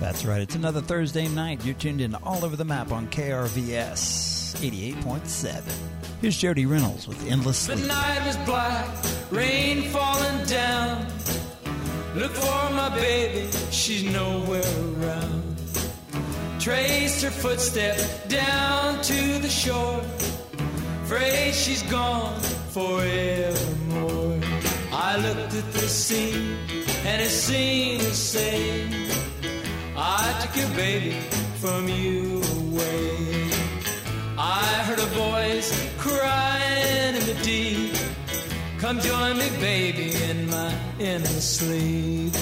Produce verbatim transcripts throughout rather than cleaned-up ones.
That's right. It's another Thursday night. You're tuned in all over the map on K R V S eighty-eight point seven. Here's Jody Reynolds with Endless Sleep. The night was black, rain falling down. Look for my baby, she's nowhere around. Traced her footsteps down to the shore. Afraid she's gone forevermore. I looked at the sea and it seemed to say, I took your baby from you away. I heard a voice crying in the deep, come join me, baby, in my endless sleep.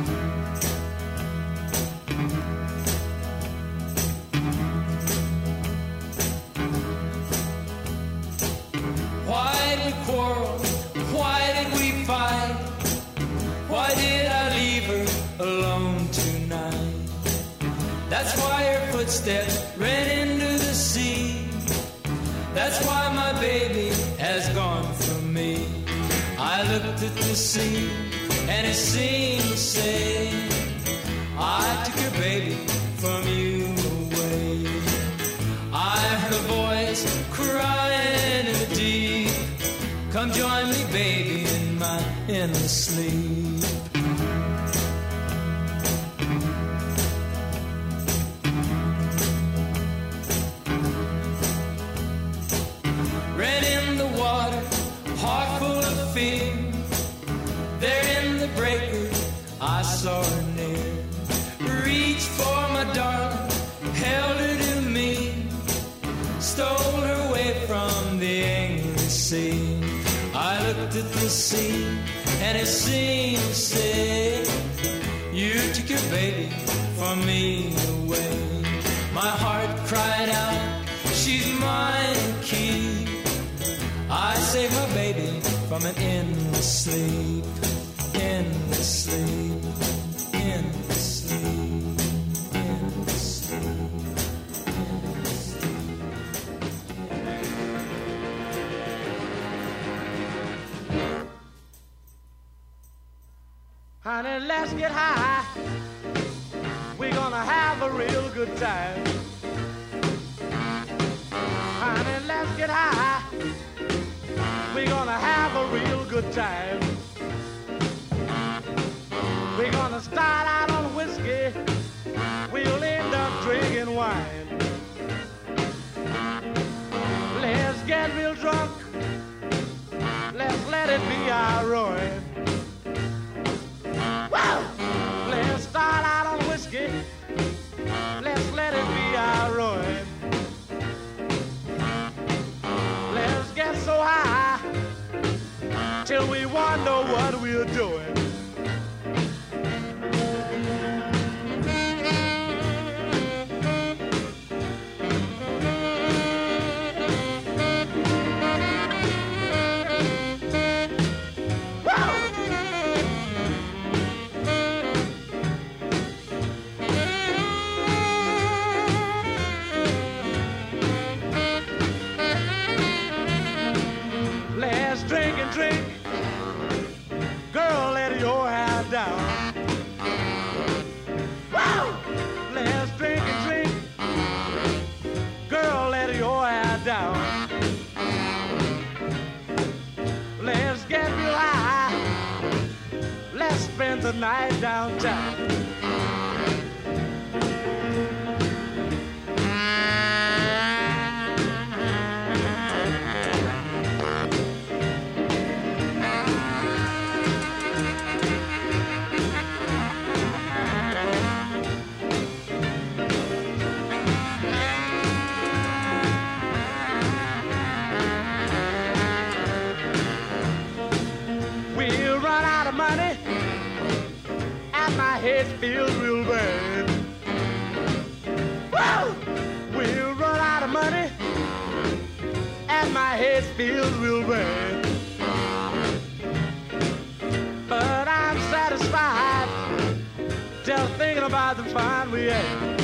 Why did we quarrel? Why did we fight? Why did I leave her alone tonight? That's why her footsteps ran into the sea. That's why my baby has gone from me. I looked at the sea and it seemed to say, I took your baby from you away. I heard a voice crying in the deep, come join me, baby, in my endless sleep. Ran in the water, heart full of fear. There in the breaker, I saw her near. Reached for my darling, held her to me, stole her away from the angry sea. I looked at the sea and it seemed to say, you took your baby from me away. My heart cried out, she's mine to keep. I saved my baby from an endless sleep, endless sleep, endless sleep, endless sleep, endless sleep. Honey, let's get high. We're gonna have a real good time. Honey, let's get high. We're gonna have a real good time. We're gonna start out on whiskey. We'll end up drinking wine. Let's get real drunk. Let's let it be our ruin. Woo! Let's start out on whiskey. Let's let it be our ruin. Let's get so high till we wonder what we're doing. Drink and drink, girl, let your hair down. Woo! Let's drink and drink, girl, let your hair down. Let's get real high. Let's spend the night downtown. Money and my head feels real bad. Woo! We'll run out of money and my head feels real bad. But I'm satisfied just thinking about the fun we had.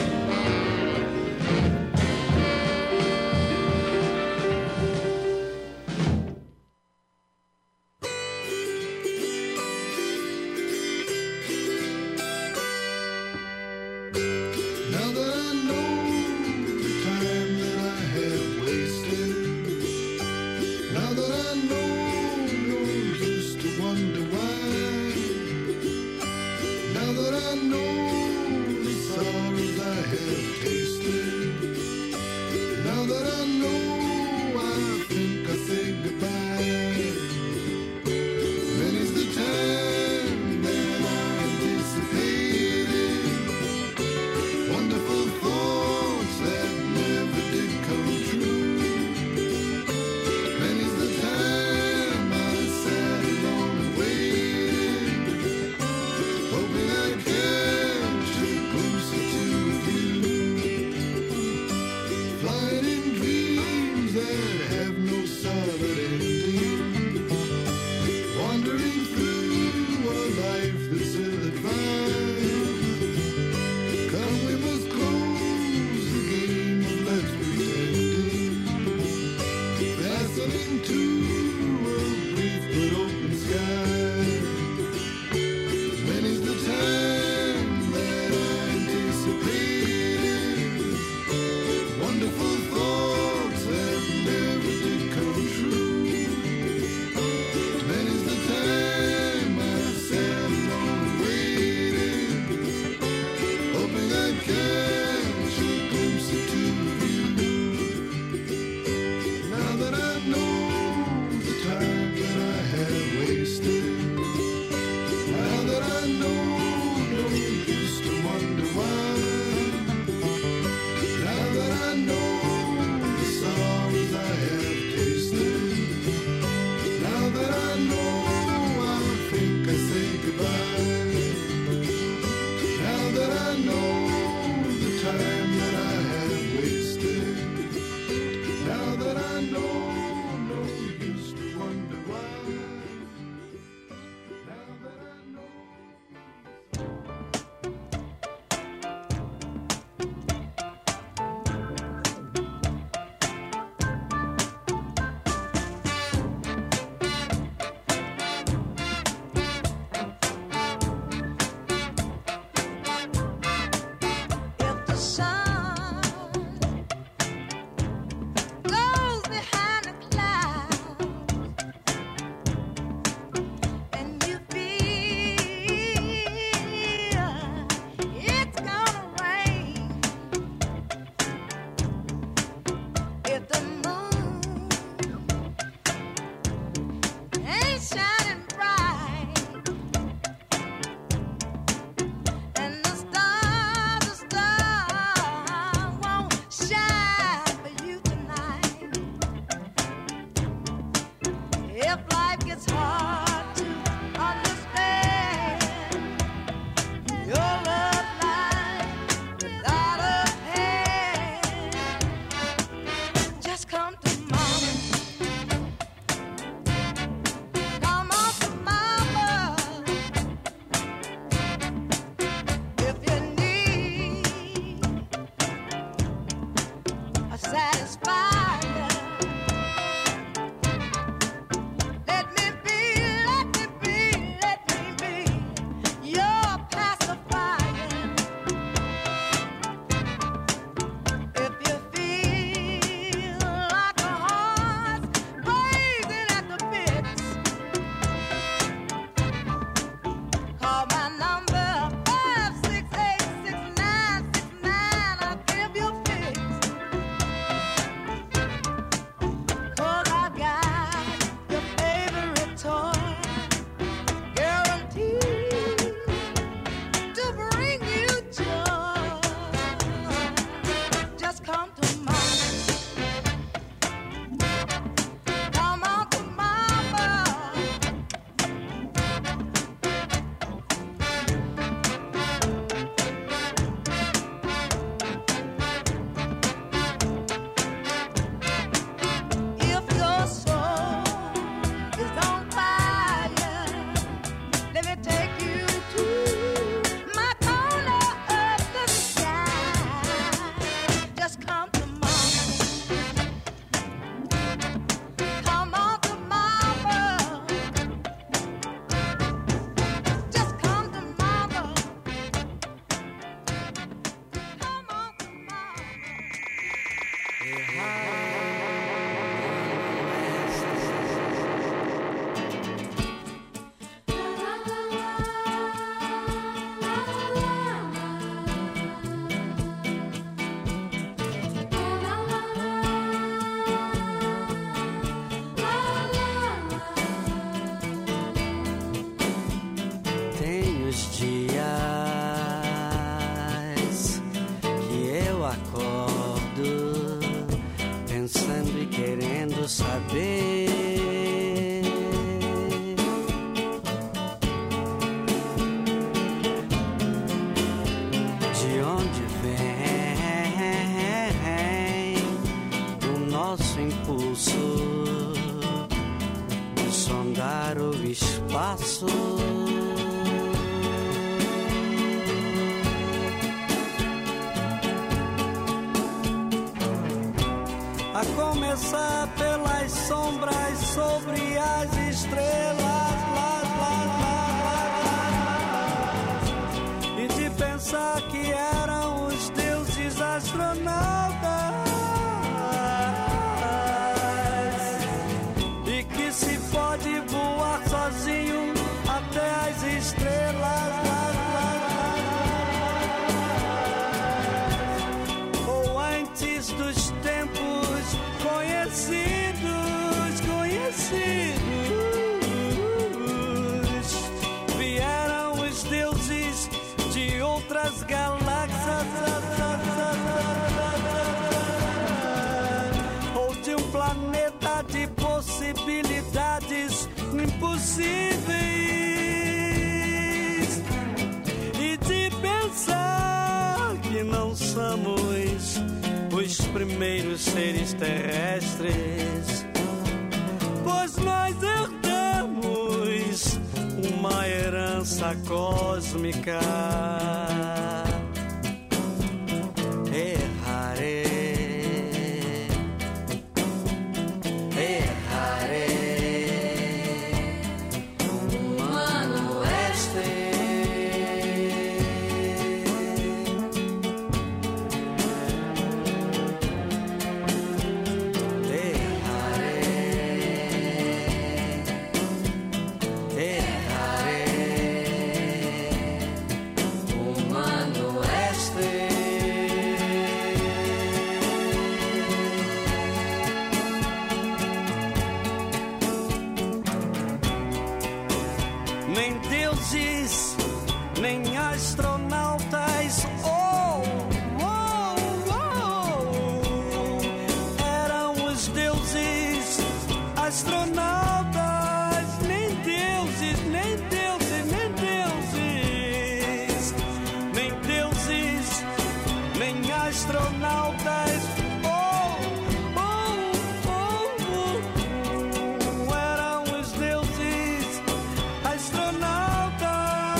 astronautas, oh, oh, oh, eram os deuses astronautas, nem deuses, nem deuses, nem deuses, nem deuses, nem astronautas, oh, oh, oh, oh, eram os deuses astronautas.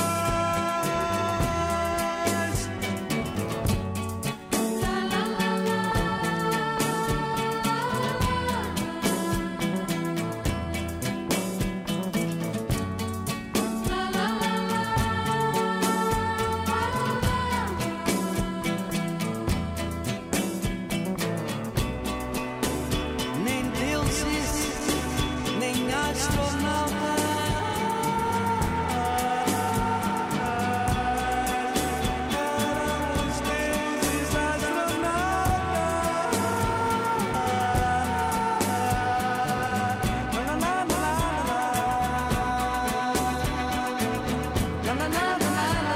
Nem deuses, nem astronautas. Eram os deuses astronautas. Na, na, na, na, na, na, na, na, na,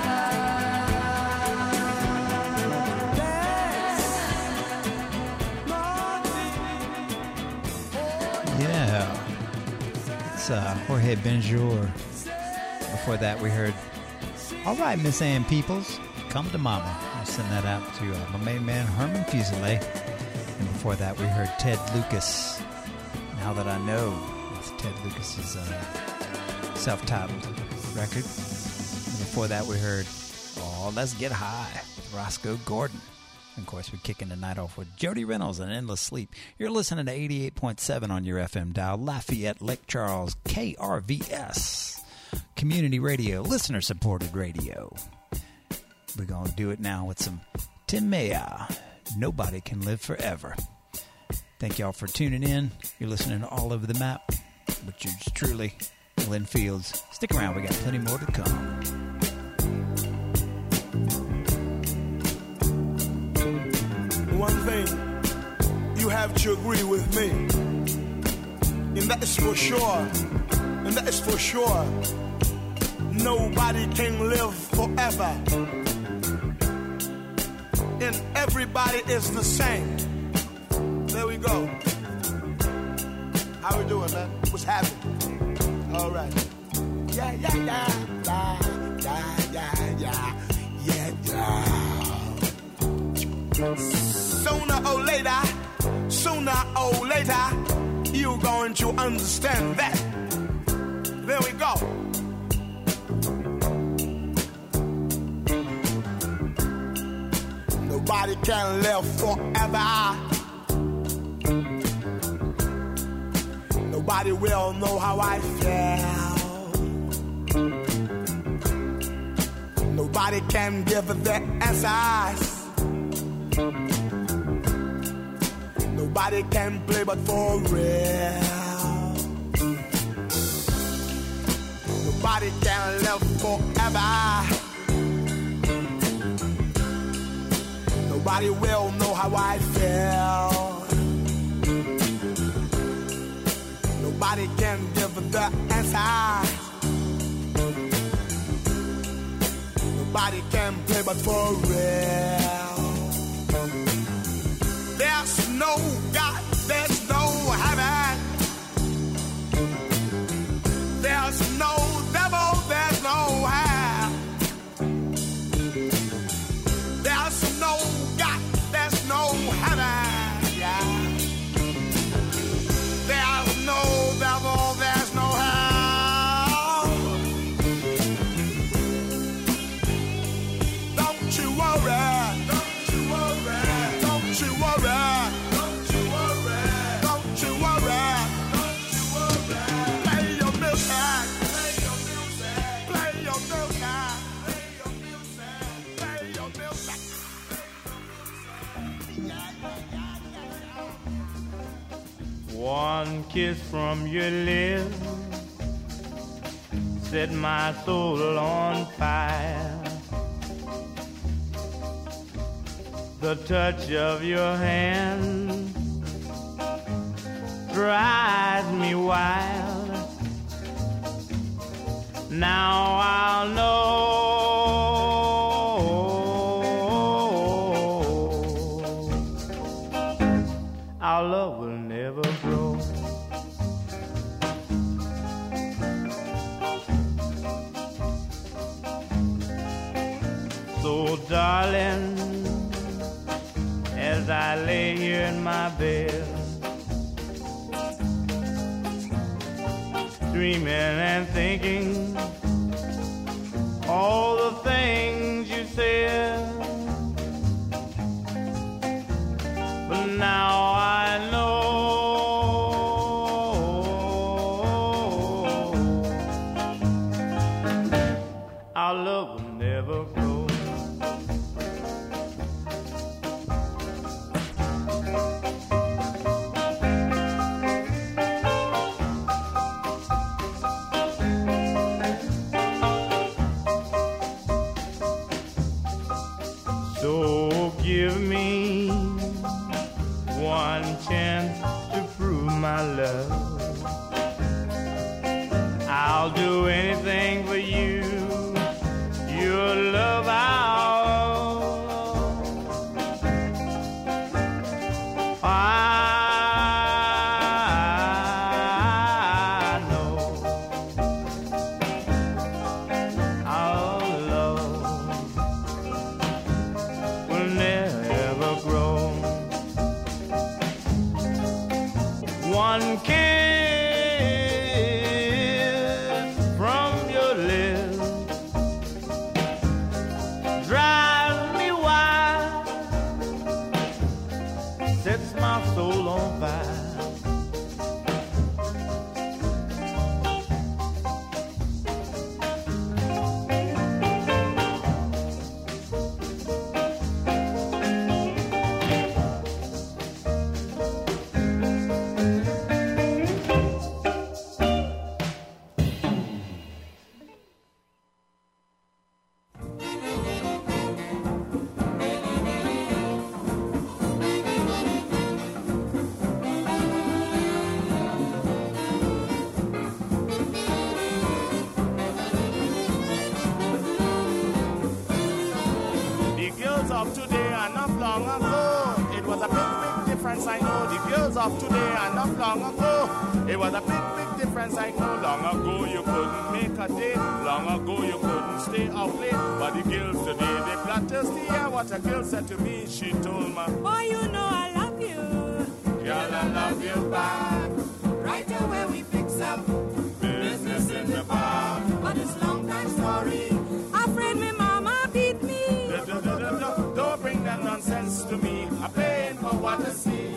Yeah. It's uh, Jorge Benjour. Before that, we heard, All Right, Miss Ann Peoples, Come to Mama. I'll send that out to uh, my main man, Herman Fuselier. And before that, we heard Ted Lucas, Now That I Know. It's Ted Lucas's uh, self-titled record. And before that, we heard, Oh, Let's Get High with Roscoe Gordon. And of course, we're kicking the night off with Jody Reynolds and Endless Sleep. You're listening to eighty-eight point seven on your F M dial, Lafayette, Lake Charles, K R V S. Community radio, listener-supported radio. We're going to do it now with some Tim Maya, Nobody Can Live Forever. Thank y'all for tuning in. You're listening to All Over the Map with yours truly, Glenn Fields. Stick around, we got plenty more to come. One thing you have to agree with me, and that is for sure, and that is for sure, nobody can live forever, and everybody is the same. There we go. How we doing, man? What's happening? All right. Yeah, yeah, yeah, yeah, yeah, yeah, yeah, yeah, yeah. Sooner or later, sooner or later, you're going to understand that. There we go. Nobody can live forever. Nobody will know how I feel. Nobody can give the answers. Nobody can play but for real. Nobody can live forever. Nobody will know how I feel. Nobody can give the answer. Nobody can play but for real. There's no God, there's no heaven. There's no devil, there's no hell. There's no God, there's no heaven. Yeah. There's no devil, there's no hell. Don't you worry. Don't you worry. Don't you worry. Don't you worry. Don't you worry. Don't you worry. Play your music. Play your music. Play your music. Play your music. Play your music. One kiss from your lips set my soul on fire. The touch of your hand drives me wild. Now I'll know so, darling, as I lay here in my bed, dreaming and thinking all the things you said. But now I know our love will never grow. So give me one chance to prove my love. I'll do anything for you. Your love I'll I know our love will never grow. One kiss from your lips drives me wild, sets my soul on fire. The girls of today are not long ago. It was a big, big difference, I know. The girls of today are not long ago. It was a big, big difference, I know. Long ago you couldn't make a day. Long ago you couldn't stay out late. But the girls today, they bloodthirsty. Yeah, what a girl said to me, she told me, Boy, you know I love you. girl, I love you back. Right away we fix up. Business in the park. But it's long time story. Afraid me mama beat me. Don't bring that nonsense to me. I'm paying for what I see.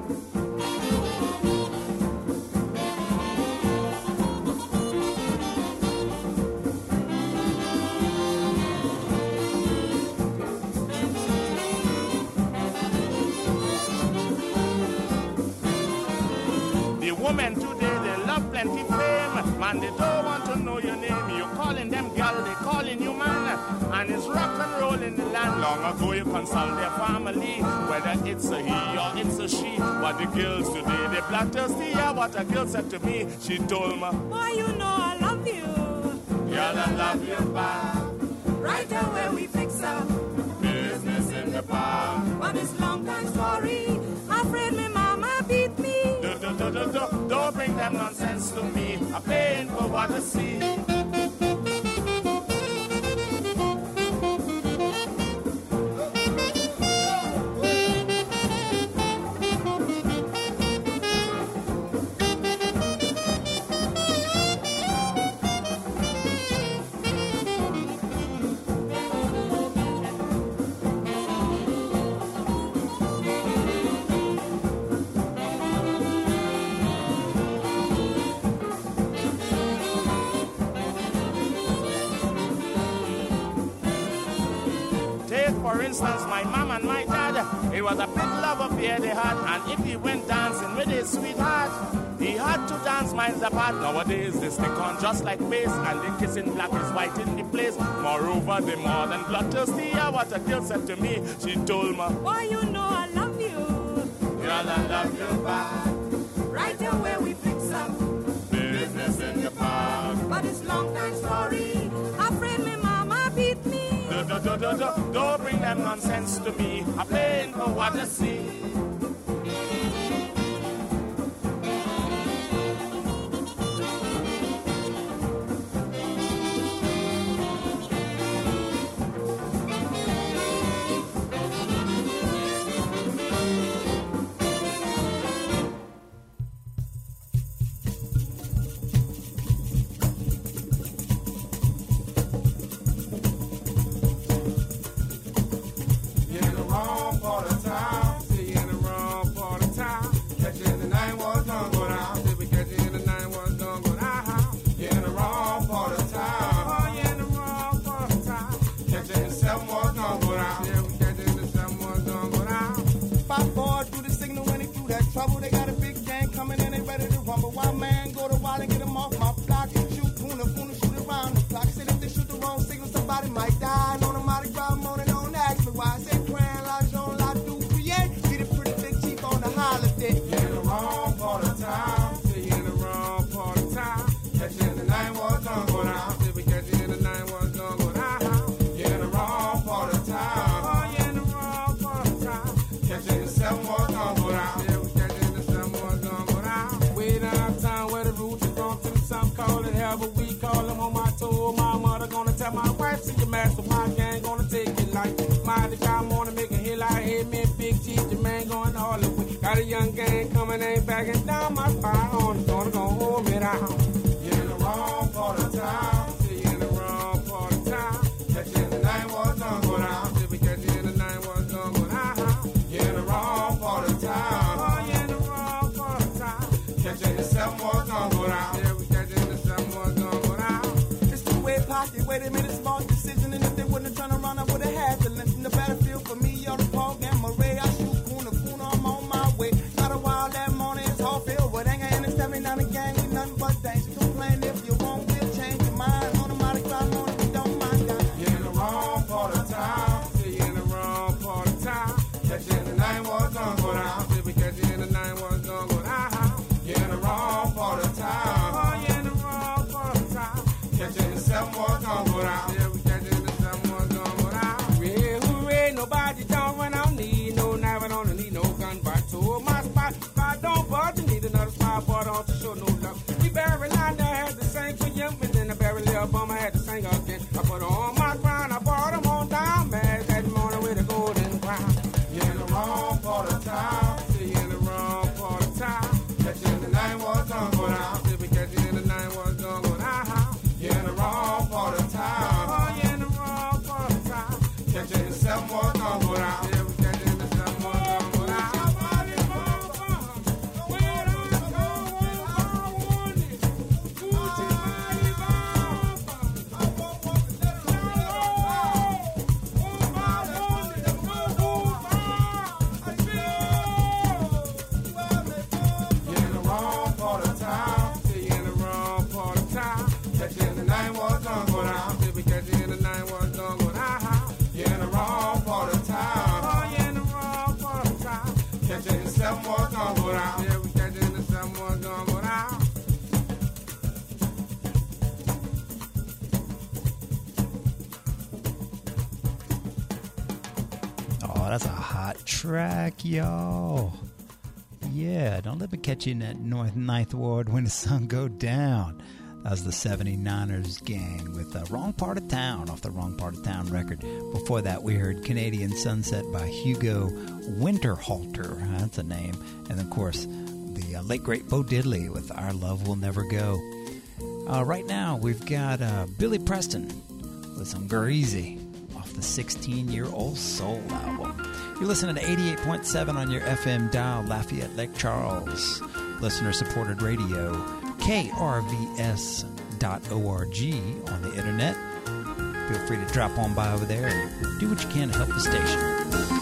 The women today, they love plenty fame. Man, they don't want to know your name. You calling them gal, they calling you man. And it's rock and roll in the land. Long ago you consult their family, whether it's a he or it's a she. But the girls today, they bloodthirsty. Yeah, what a girl said to me, she told me, Boy, you know I love you. girl, I love you back. Right away we fix up. Business in the park. But it's long time story. Afraid me mama beat me. Do, do, do, do, do. Don't bring them nonsense to me. I'm paying for what I see. For instance, my mom and my dad, it was a big love affair they had. And if he went dancing with his sweetheart, he had to dance miles apart. Nowadays, they stick on just like bass, and they kissing black is white in the place. Moreover, they more than bloodthirsty. Yeah, what a girl said to me, she told me, Boy, you know I love you. girl, I love you back. Right away we fix up. Business in the park. But it's long time story. Afraid me mama beat me. Do, do, do, do, do. Don't bring them nonsense to me. I'm paying for what I see. see your master, my gang gonna take it like Miley Time wanna make a hill out here, man, big cheese, your man going all the way. Got a young gang coming, ain't backing down my fire on, gonna go hold me down. You're in the wrong part of town, see you in the wrong part of town. Catch you in the night, what's gonna go down? See we catch you in the night, what's gonna go down? You're in the wrong part of town, oh, you're in the wrong part of town. Catch you in the seven, what's gonna go down? Yeah, we catch you in the seven, what's gonna go down? It's two-way pocket, wait a minute, small decision, and if they wouldn't turn around, I would've had to listen. The battlefield for me, y'all the Paul Gamma Ray. I shoot Kuna Kuna, I'm on my way. Got a while that morning, it's all filled with anger, and it's stepping down the gang with nothing but danger. Complain if you won't, we'll change your mind. On the mighty crowd, on if you don't mind, guys. You're in the wrong part of town. See you in the wrong part of town. Catch you in the night, what's gonna go down? See we catch you in the night, what's gonna go down? You're in the wrong part of town. Oh, you're in the wrong part of town. Catch you in the seven, what's gonna go down? Yeah, we catch you in the seven, what's gonna go down? Hooray, hooray, nobody don't run out, need no knife, I don't need no gun, but to my spot, spot don't bother, need another spot, but don't to show no love. We barrel line, I had to sing for you, and then the barrel little bum, I had to sing again. I put on my crown, I brought them on down, man, that morning with a golden crown. You're in the wrong part of town, see you in the wrong part of town. Catch you in the night, what's gonna go down? See we catch you in the night, what's gonna go down? You're in the wrong part of town. Oh, you're in the wrong part of town. Catch you in the seven, what's gonna go down? Yeah, we catch you in the seven, what's gonna go down? You're in the wrong part of town. See you in the wrong part of town. Catch you in the night, what's gonna go down? See we catch you in the night, what's gonna go down? You're in the wrong part of town. Oh, you're in the wrong part of town. Catch you in the seven, what's gonna go down? Yeah, we catch you in the seven, what's gonna go down? Oh, that's a hot track, y'all. Yeah, don't let me catch you in that North Ninth Ward when the sun go down. That was the seventy-niners gang with the Wrong Part of Town off the Wrong Part of Town record. Before that, we heard Canadian Sunset by Hugo Winterhalter. That's a name. And, of course, the uh, late, great Bo Diddley with Our Love Will Never Go. Uh, right now, we've got uh, Billy Preston with some Greasy off the sixteen-year-old Soul album. You're listening to eighty-eight point seven on your F M dial, Lafayette, Lake Charles. Listener-supported radio, K R V S dot org on the internet. Feel free to drop on by over there and do what you can to help the station.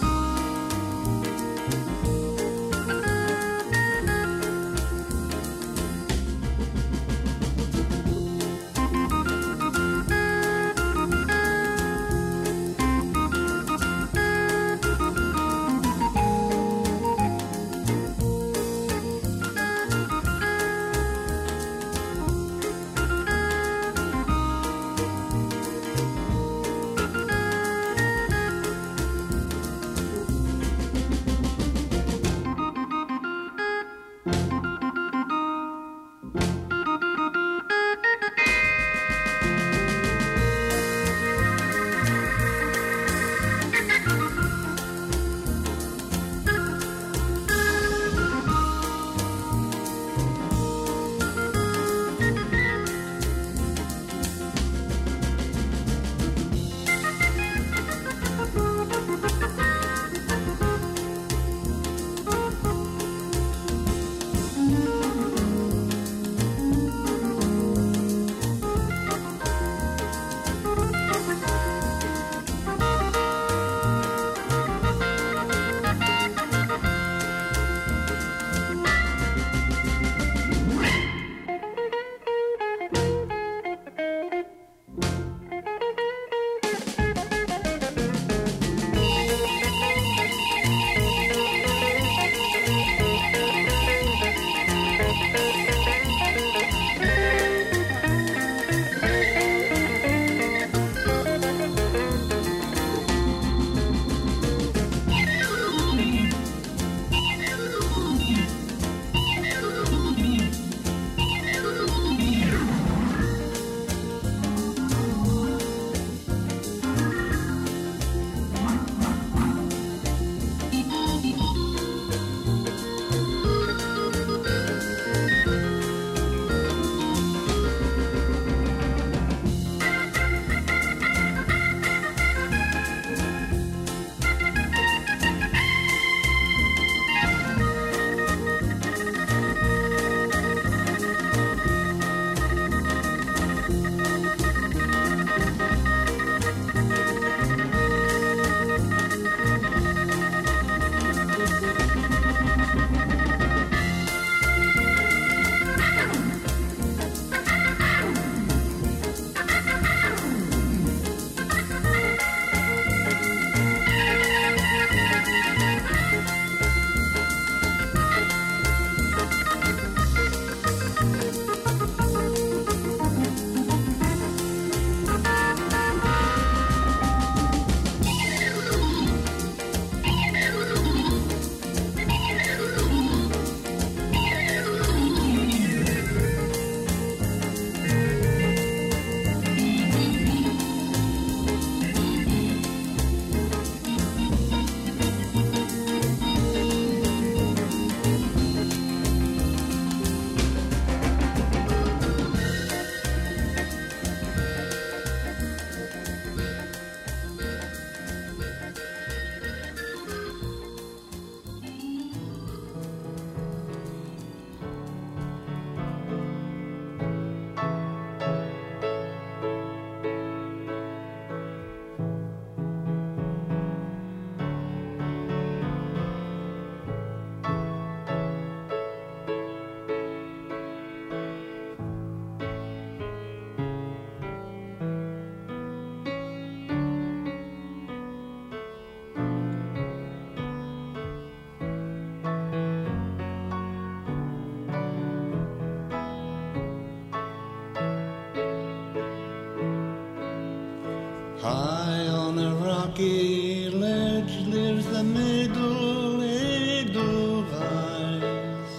rocky ledge lives the middle Edelweiss,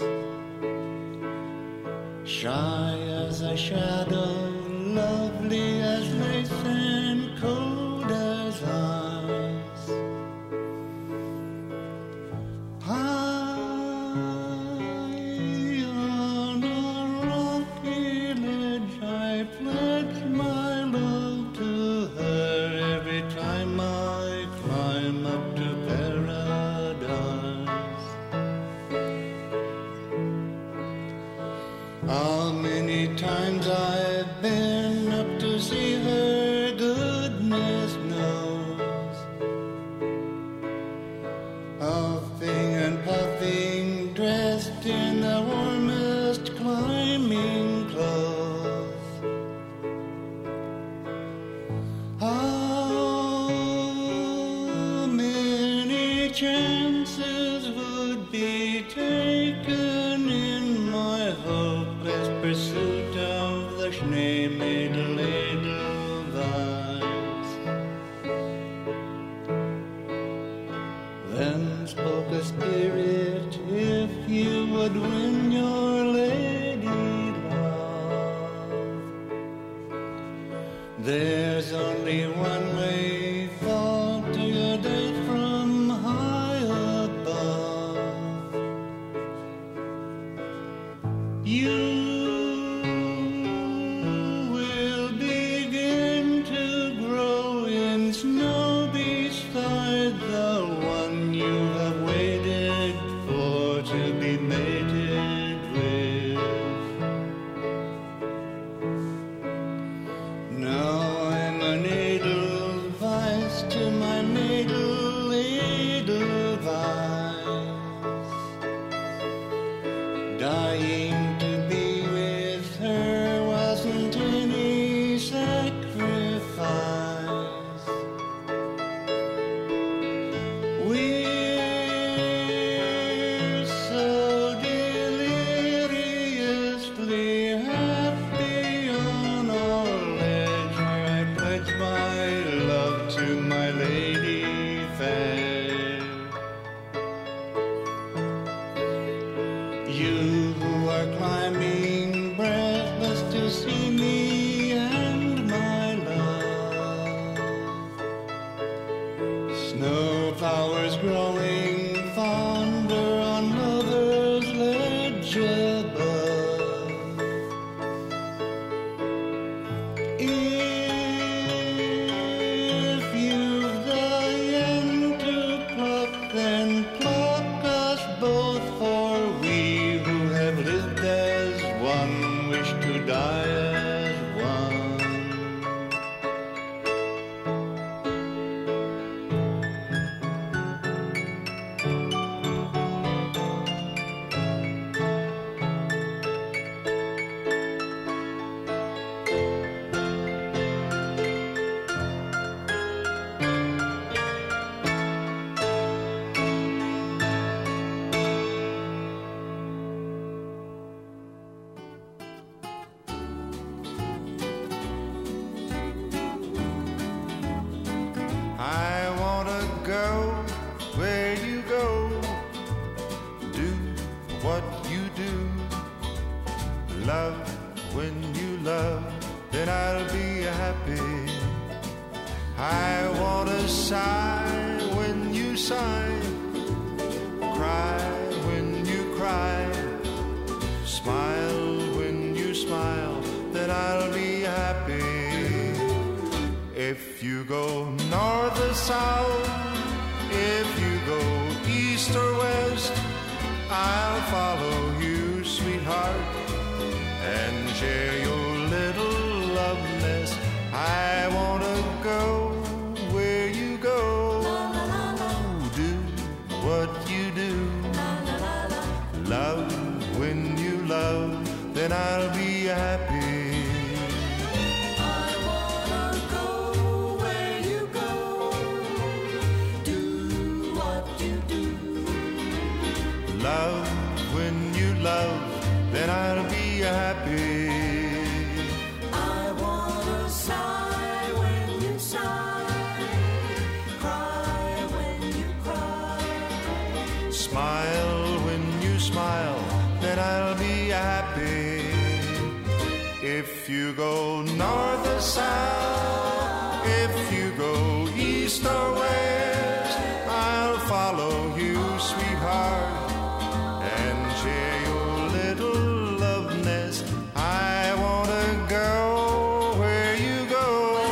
shy as a shadow, lovely as lace and cold as ice. High on a rocky ledge I pledge my love to her every time I climb up to paradise. How many times I've been up to see her, goodness knows. Huffing and puffing, dressed in the warmest climbing clothes. How many chances would be taken in my hopeless pursuit of the Schneemädel Edelweiss? Then spoke a spirit, if you would win your lady love, there's only one way, fall to your death from high above. You will begin to grow in snow beside the one you have waited for to be mated with. Now I'm an Edelweiss to my maidel Edelweiss, dying to be with her wasn't any sacrifice. We're so deliriously happy on our ledge where I pledge my love to my lady fair. You who are climbing breathless to see me and my love, snow flowers growing fonder on lover's ledge above. If you've the yen to pluck, then pluck us both, for we who have lived as one wish to die as one. I wanna go where you go, do what you do, love when you love, then I'll be happy. I wanna sigh when you sigh, cry when you cry, smile when you smile, then I'll be happy. If you go north or south, if you go east or west, I'll follow you, sweetheart, and share your little love nest. I wanna go where you go, do what you do, love when you love, then I'll be happy. Love when you love, then I'll be happy. I wanna sigh when you sigh, cry smile when you smile, then I'll be happy. If you go north or south, if you go east or west, I'll follow you, sweetheart, and share your little love nest. I wanna go where you go,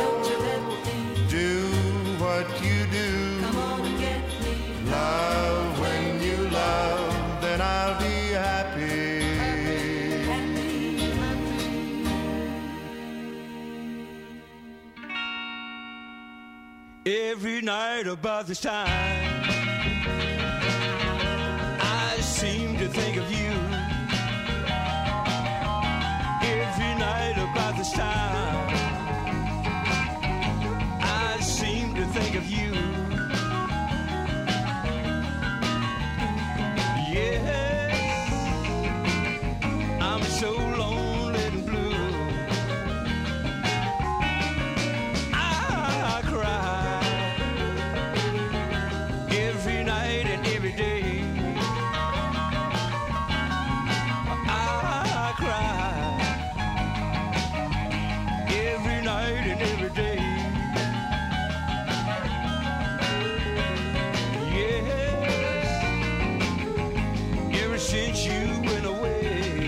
do what you do. Love when you love, then I'll be happy. Every night about this time, I seem to think of you. Every night about this time, I seem to think of you. Yes, I'm so lonely and blue. I cry every night and every day. I cry every night and every day. Yes, ever since you went away.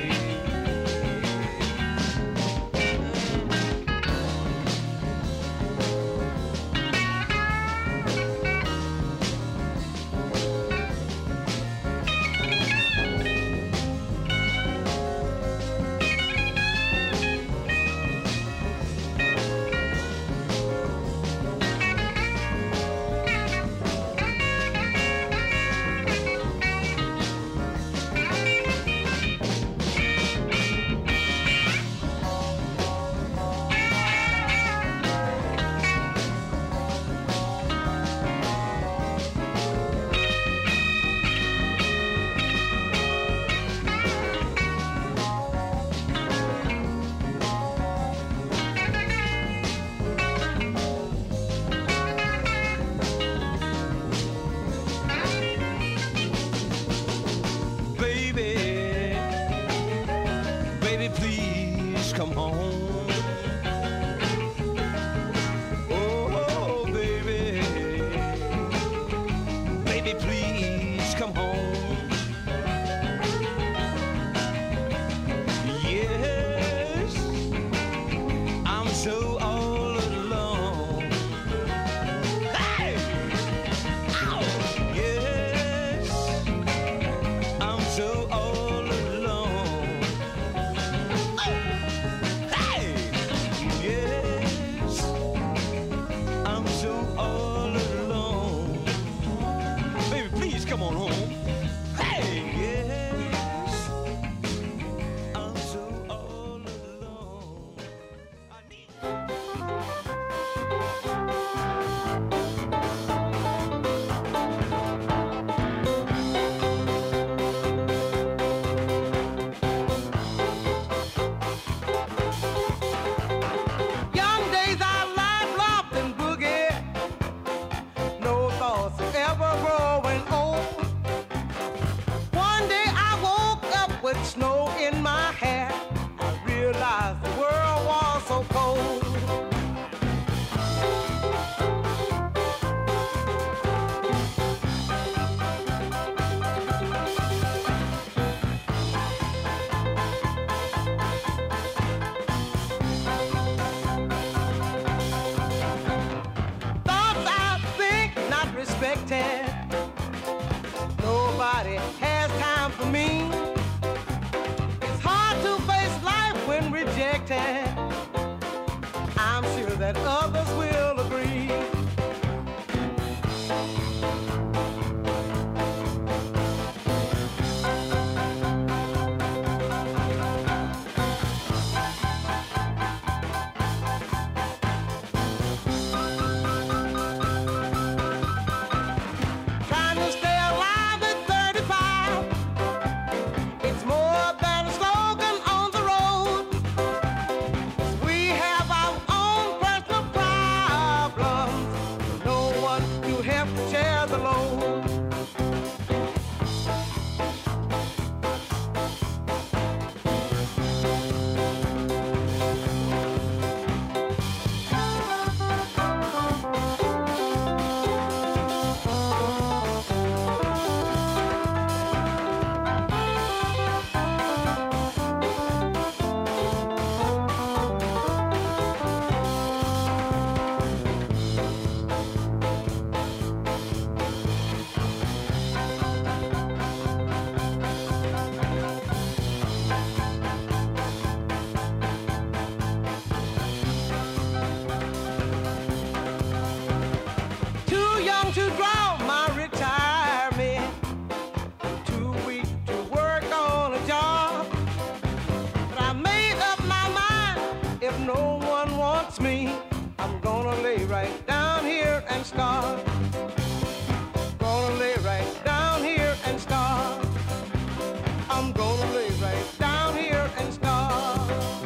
Baby, baby, please come home. Oh, baby, baby, please come home. Yes, I'm so all alone. Hey! Ow! Yes, I'm so all alone. Oh! Hey! Yes, I'm so all alone. Baby, please come on home. Hey! Yes, I'm so all alone. I need Young days I laughed, laughed and boogie. No thoughts of ever growing old. One day I woke up with snow in my hair. I realized the world was so cold. Thoughts I think not respected. Nobody has time for me. It's hard to face life when rejected. I'm sure that others will agree. Trying to stay alive at thirty-five. right down here and start. Gonna lay right down here and start. I'm gonna lay right down here and start.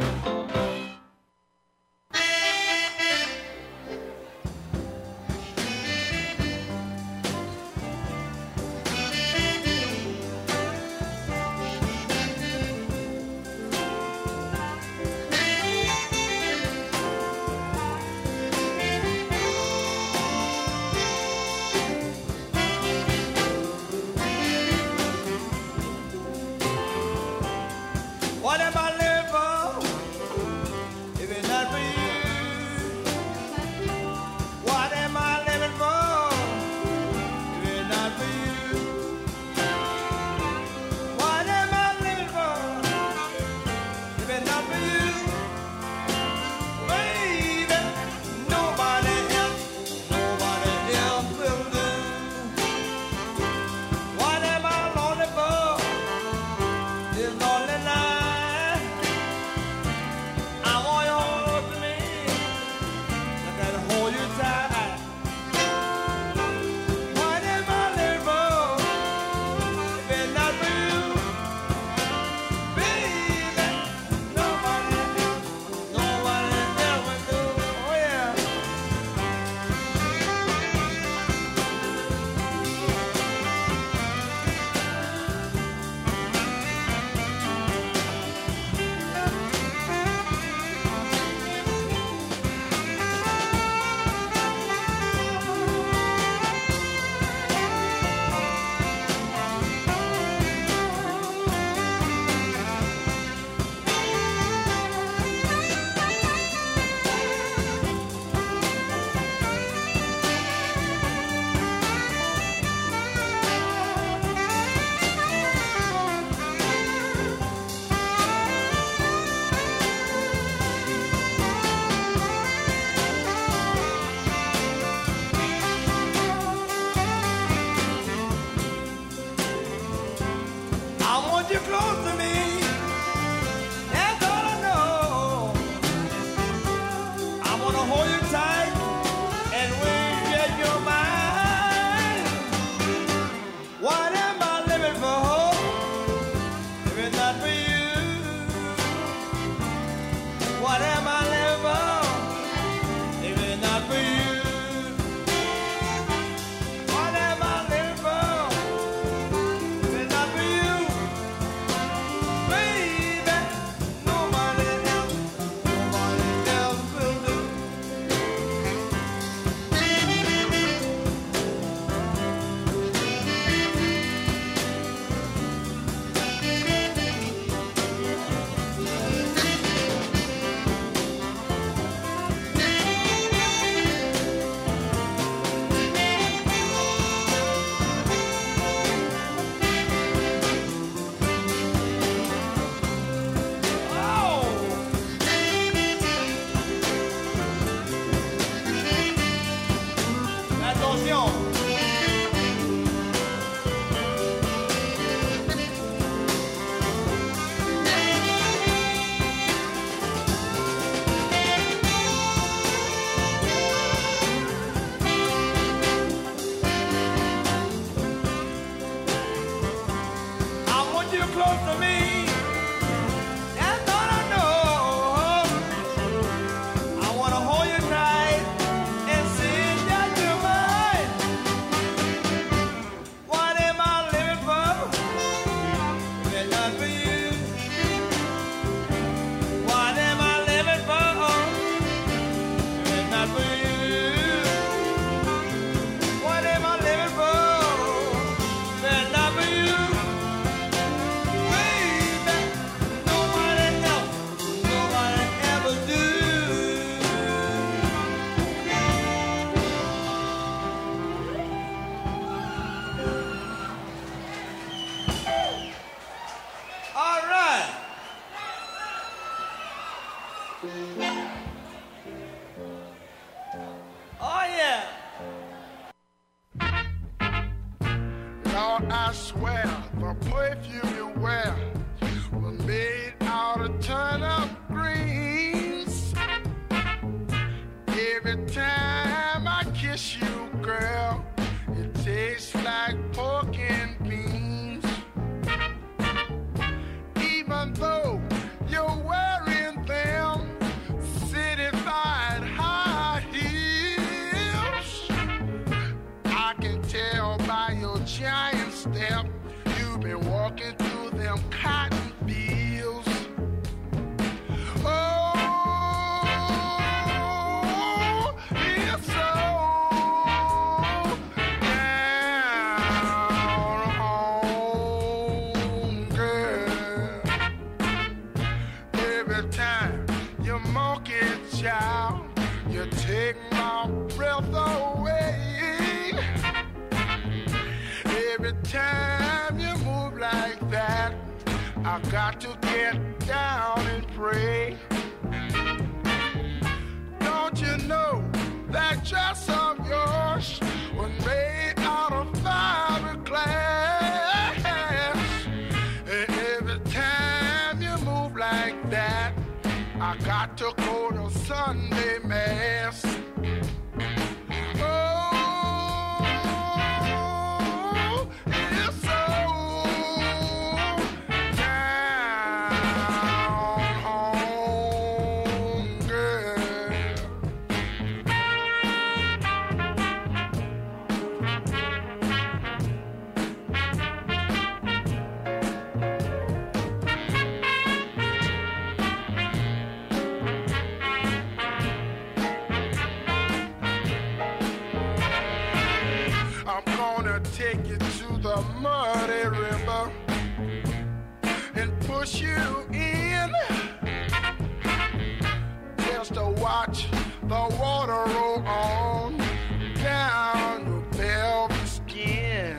What am I living for if it's not for you? What am I living for if it's not for you? What am I living for if it's not for you? Baby, nobody else, nobody else will do. What am I lonely for? It's lonely now. You close to me, that's all I know. I wanna hold you tight, and when you get your mind, what am I living for if it's not for you? What am I living for if it's not for you? What am I living for if it's not for you? Close to me, that's all I know. I wanna hold you tight and see that you're mine. What am I living for if it's not for you? What am I living for if it's not for you? What am I living for if it's not for you? Oh yeah. Lord, I swear the perfume you wear was made out of turnip greens. Every time kiss you, girl. It tastes like pork and beans. Even though you're wearing them city-fied high heels, I can tell by your giant step you've been walking through them cotton fields. Oh, it's so down home, girl. Every time you monkey child, you take my breath away. Every time you move like that, I got to get down and pray. Don't you know that dress of yours was made out of fiberglass? Every time you move like that, I got to go to Sunday Mass. Oh, it's so down home, girl. I'm gonna take you to the muddy river and push you in just to watch the water roll on down your velvet skin.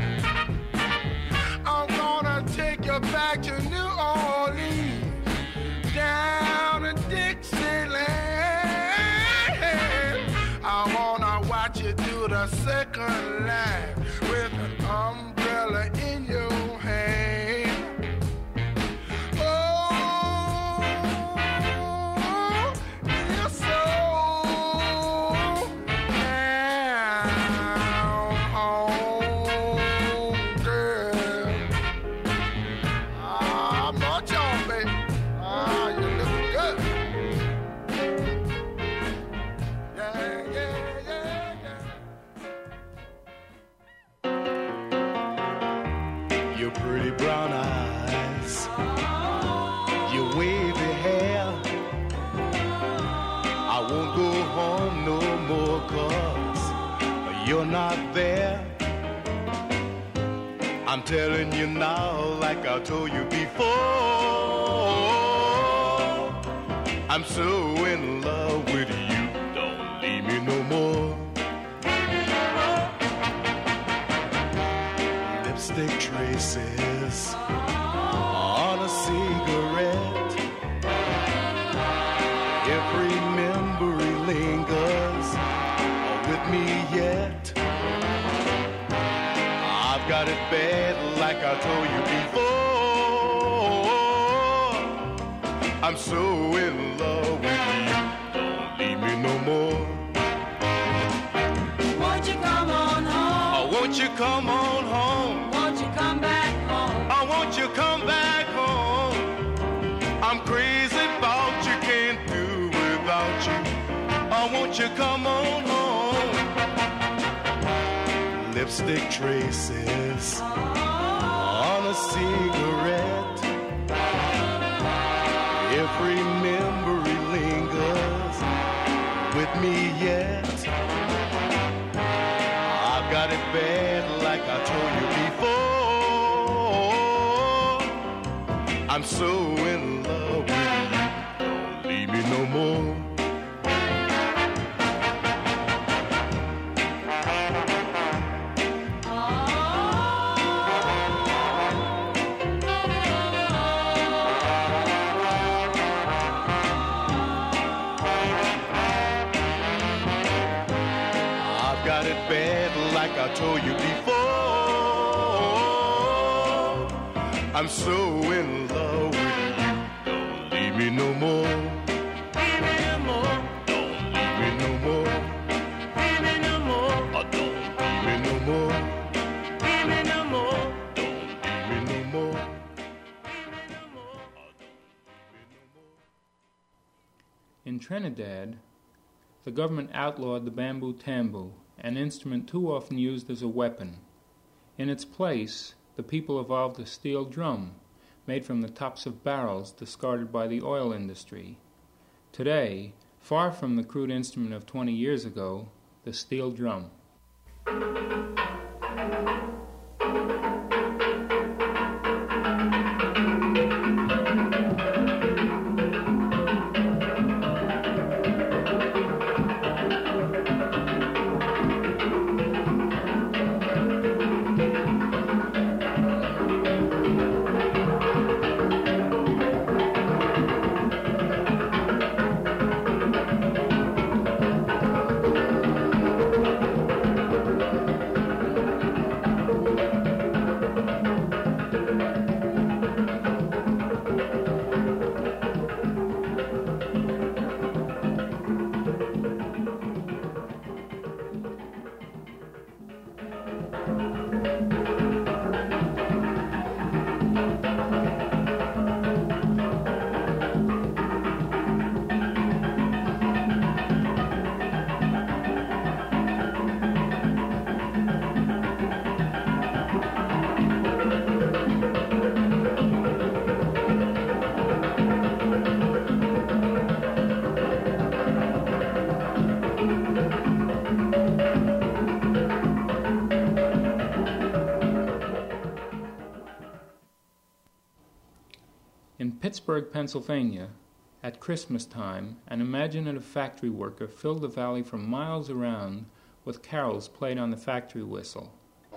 I'm gonna take you back to New Orleans, down to Dixieland. I wanna watch you do the second line with an umbrella in your hand. Oh, you're so down home, girl. Ah, I'm not your baby. Ah, you look good. Yeah, yeah, yeah, yeah. Your pretty brown eyes, your wavy hair. I won't go home no more 'cause you're not there. I'm telling you now, like I told you before, I'm so in love with you. Don't leave me no more. Lipstick traces on a cigarette. Every memory lingers with me yet. I've got it bad like I told you before. I'm so in love with you. Don't leave me no more. Won't you come on home? Oh, won't you come on home? Won't you come back home? Oh, won't you come back home? I'm crazy about you, can't do without you. Oh, won't you come on home? Lipstick traces on a cigarette. Every memory lingers with me yet. I've got it bad like I told you before. I'm so in love with you. Don't leave me no more. Got it bad like I told you before. I'm so in love with you. Don't leave me no more. Leave me no more. Don't leave me no more. Leave me no more. more. Give me no more. Give me no more. In Trinidad, the government outlawed the bamboo tambu, an instrument too often used as a weapon. In its place, the people evolved a steel drum, made from the tops of barrels discarded by the oil industry. Today, far from the crude instrument of twenty years ago, the steel drum. In Pittsburgh, Pennsylvania, at Christmas time, an imaginative factory worker filled the valley for miles around with carols played on the factory whistle.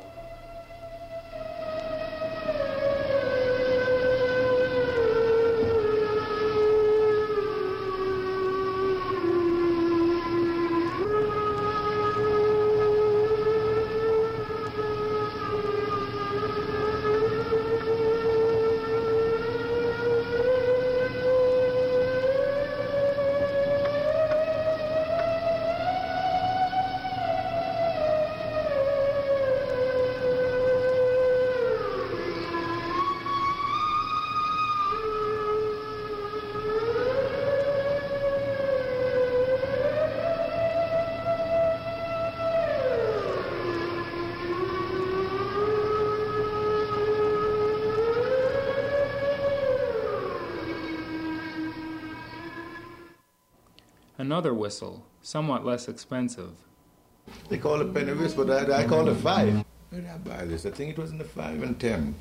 Another whistle, somewhat less expensive. They call it penny whistle, but I, I call it five. Where did I buy this? I think it was in the five and ten.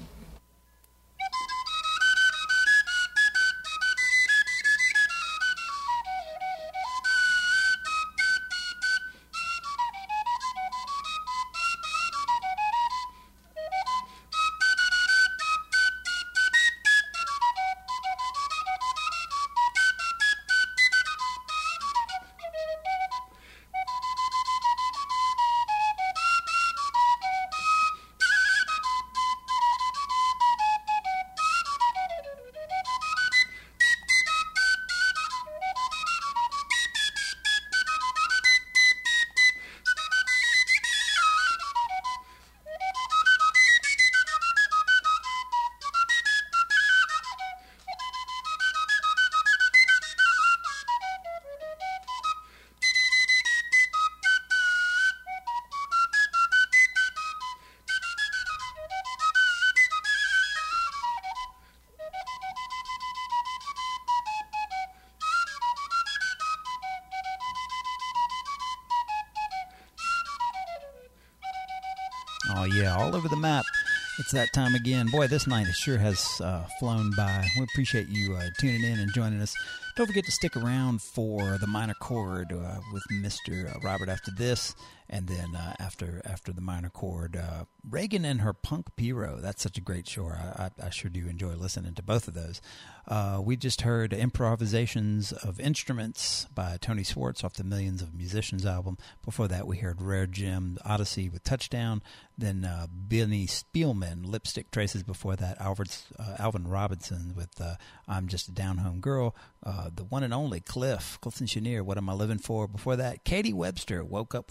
Oh, yeah, all over the map. It's that time again. Boy, this night sure has uh, flown by. We appreciate you uh, tuning in and joining us. Don't forget to stick around for the minor chord uh, with Mister Robert after this, and then uh, after after the minor chord, uh, Reagan and her Punk Piro. That's such a great show. I, I, I sure do enjoy listening to both of those. Uh, we just heard Improvisations of Instruments by Tony Swartz off the Millions of Musicians album. Before that, we heard Rare Jim Odyssey with Touchdown. Then uh, Benny Spielman, Lipstick Traces. Before that, Alfred, uh, Alvin Robinson with uh, I'm Just a Down-Home Girl. Uh, the one and only Cliff, Clifton Chenier, What Am I Living For? Before that, Katie Webster, Woke Up with Snow in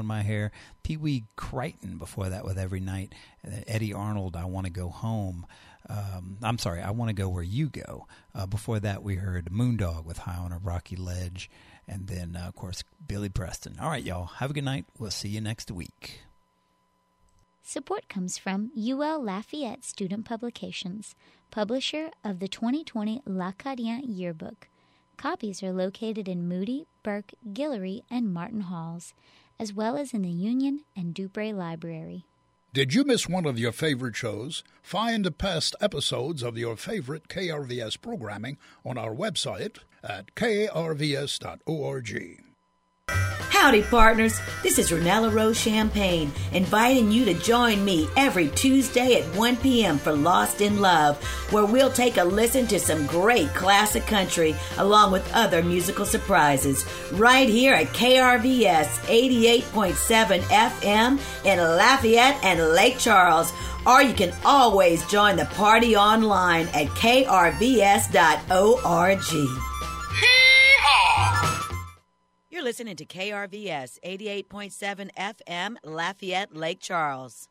My Hair. Pee Wee Crichton before that with Every Night. And Eddie Arnold, I Want to Go Home. Um, I'm sorry, I Want to Go Where You Go. Uh, before that, we heard Moondog with High on a Rocky Ledge. And then, uh, of course, Billy Preston. All right, y'all. Have a good night. We'll see you next week. Support comes from U L Lafayette Student Publications, publisher of the twenty twenty L'Acadien Yearbook. Copies are located in Moody, Burke, Guillory, and Martin Halls, as well as in the Union and Dupre Library. Did you miss one of your favorite shows? Find past episodes of your favorite K R V S programming on our website at k r v s dot org. Howdy, partners. This is Renella Rose Champagne, inviting you to join me every Tuesday at one p.m. for Lost in Love, where we'll take a listen to some great classic country, along with other musical surprises, right here at K R V S eighty-eight point seven F M in Lafayette and Lake Charles. Or you can always join the party online at k r v s dot org. You're listening to K R V S eighty-eight point seven F M, Lafayette, Lake Charles.